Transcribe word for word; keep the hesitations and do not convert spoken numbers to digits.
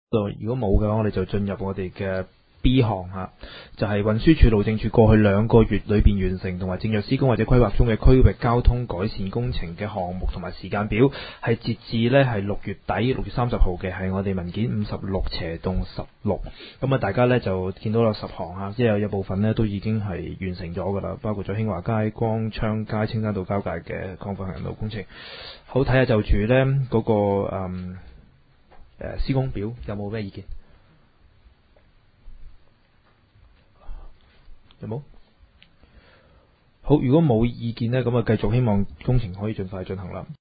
如果冇嘅話，我哋就進入我哋嘅 B 項吓，就係運輸署路政署過去兩個月裏邊完成同埋正在施工或者規劃中嘅區域交通改善工程嘅項目同埋時間表，係截至呢係六月底六月三十號嘅，係我哋文件五十六斜洞十六。咁啊，大家呢就見到有十項啊，即係有一部分呢都已經係完成咗噶啦，包括咗興華街、光昌街、青山道交界嘅擴闊行人路工程。好，睇下就住呢嗰、那個嗯。誒，施工表有冇咩意見？有冇？好，如果冇意見呢，咁啊繼續希望工程可以盡快進行啦。